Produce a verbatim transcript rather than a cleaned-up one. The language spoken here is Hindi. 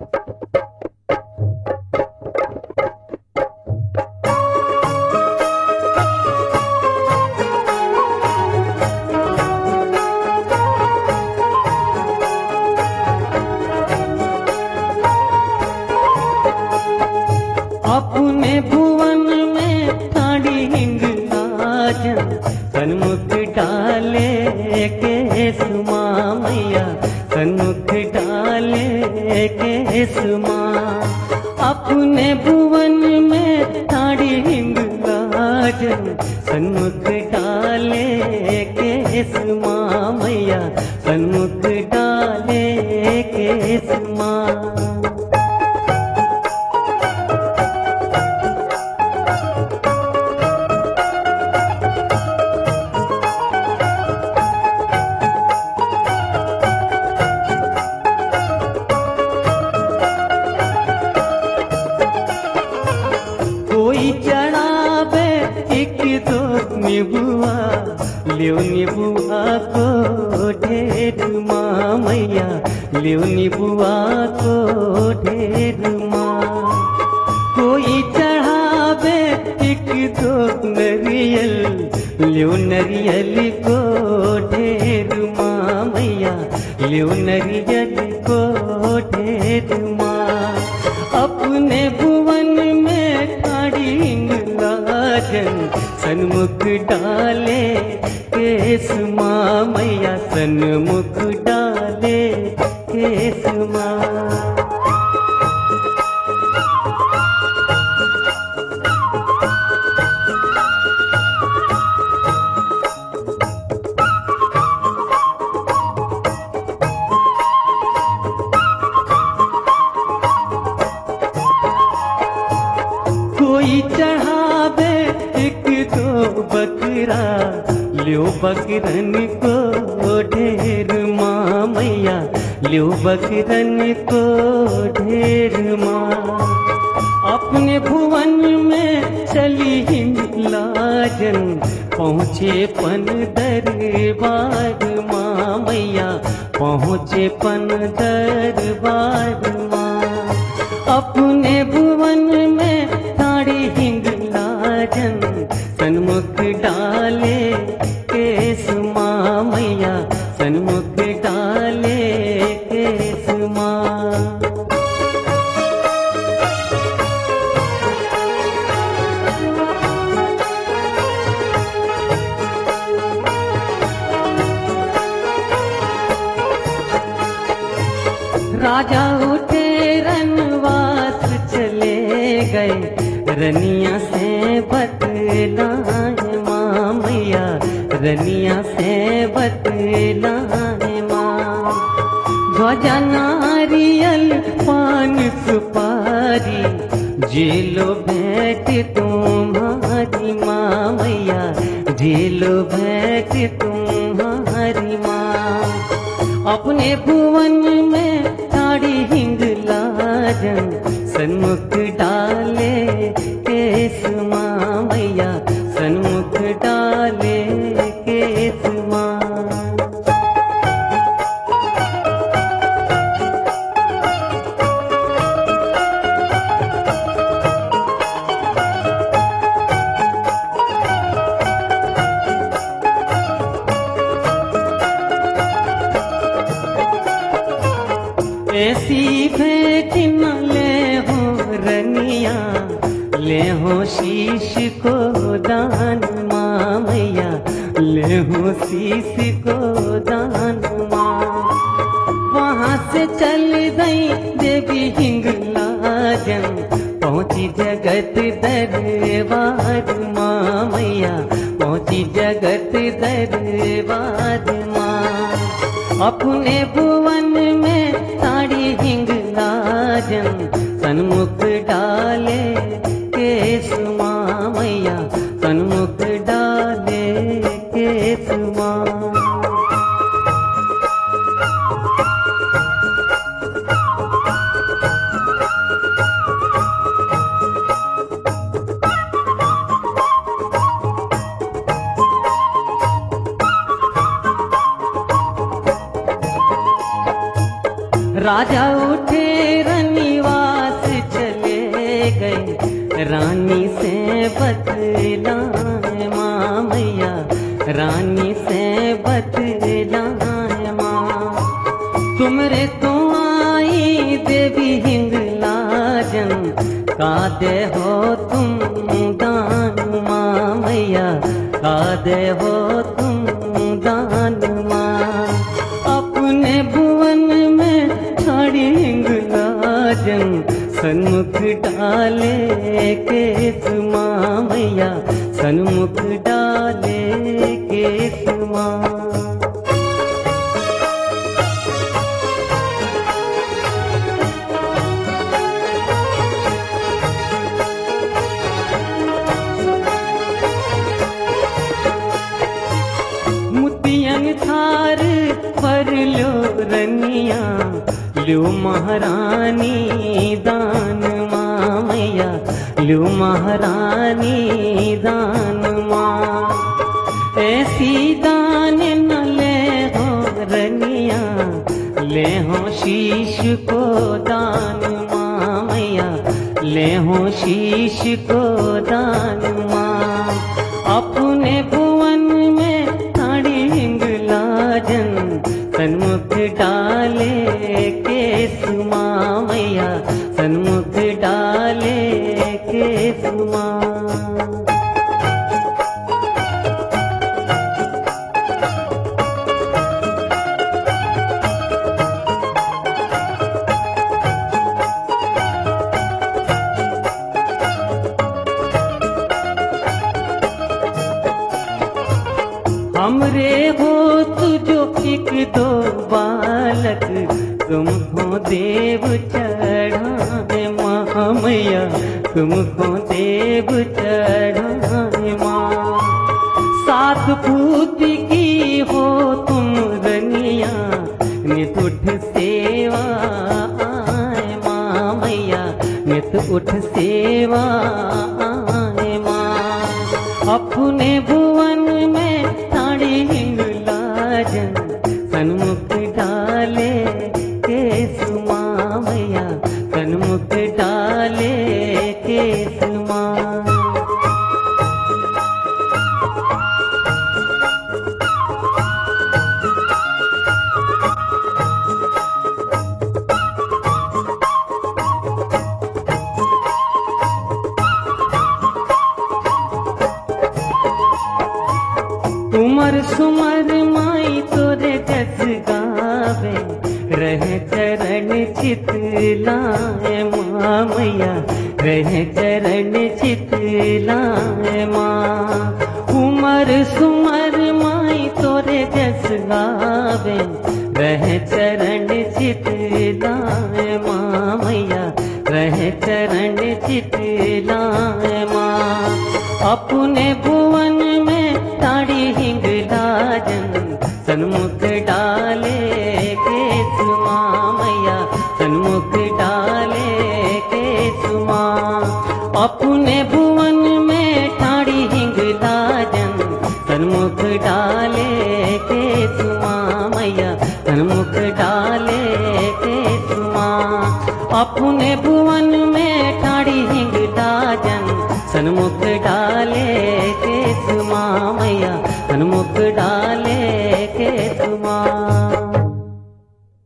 अपने भुवन में ठाड़ी हिंगलाजन सन्मुख डाले केसुमा मैया सन्मुख डाले केसुमा। अपने भुवन में ठाड़ी हिंगलाजन सन्मुख डाले केसुमा मैया सन्मुख डाले केसुमा। कोई चढ़ावे एक दो निबुआ लियो निबुआ को ढेर माँ मैया लियो निबुआ को ढेर माँ। कोई चढ़ावे एक दो नरियल लियो नरियल को ढेर माँ मैया लियो नरियल को ढेर माँ। अपने भुवन में ठाड़ी हिंगलाजन सन्मुख डाले केसुमा मैया सन्मुख डाले केसुमा। कोई चढ़ावे एक दो बकरा लियो बकरन को ढेर माँ मैया लियो बकरन को ढेर माँ। अपने भुवन में चली हिंगलाजन पहुँचे पन दरबार माँ मैया पहुँचे पन दरबार माँ। अपने भुवन में ठाड़ी हिंगलाजन सन्मुख डाले केसुमा मैया सन्मुख डाले केसुमा। राजा उठे रनवास चले गए रनिया से बतलाए माँ मैया रनिया से बतलाए माँ। ध्वजा नारियल पान सुपारी जेलो भेंट तुम्हारी माँ मैया जेलो भेंट तुम्हारी माँ। अपने भुवन में ठाड़ी हिंगलाजन सन्मुख डाले केसुमा मैया सन्मुख डाले केसुमा। ऐसी भेंट न ले हो रनिया ले हो शीश को दान माँ मैया ले हो शीश को दान माँ। वहाँ से चल गई देवी हिंगलाजन पहुँची जगत दरबार माँ मैया पहुँची जगत दरबार माँ। अपने भुवन में ठाड़ी हिंगलाजन सन्मुख डाले केसुमा मैया सन्मुख डाले केसुमा। राजा उठे रनिया बतलाए माँ मैया, रानी से बतलाए माँ। तुमरे तो आई देवी हिंगलाजन, का दे हो तुम दान माँ मैया, का दे हो तुम दान माँ। अपने भुवन में छाड़ी हिंगलाजन, सन्मुख डाले केस माँ मैया, सन्मुख डाले केस माँ। मुतियन थार पर लो रनिया, ल्यो महारानी दान माँ मैया, ल्यो महारानी दान माँ। ऐसी दान न ले हो रनिया, ले हो शीश को दान माँ मैया, ले हो शीश को दान माँ। अपने भुवन में थाड़ी हिंगलाजन, सन्मुख डाले केस माँ मैया, सन्मुख डाले केस माँ। हमरे हो तुझो एक दो बालक, तुमको देव चढ़ाए माँ मैया, तुमको देव चढ़ाए माँ। सात पूत की हो तुम रनिया, नित उठ सेवा आए माँ मैया, नित उठ सेवा आए माँ। अपने भुवन में थाड़ी हिंगलाजन, सन्मुख डाले केस माँ मैया, सन्मुख डाले केस माँ। उमर सुमर माई तोरे जस गावे, रह चरण चित लाए माँ मैया, रह चरण चित लाए माँ। उमर सुमर माई तोरे जस गावे, रह चरण चित लाए माँ मैया, रह चरण चित लाए माँ। अपने भुवन में थाड़ी हिंगलाजन, सन्मुख डाले केस माँ मैया, सन्मुख डाले केस माँ। अपने भुवन में थाड़ी हिंगलाजन, सन्मुख डाले केस माँ मैया, सन्मुख डाले केस माँ। अपने भुवन में थाड़ी हिंगलाजन, सन्मुख डाले केस माँ मैया, सन्मुख डाले केस माँ।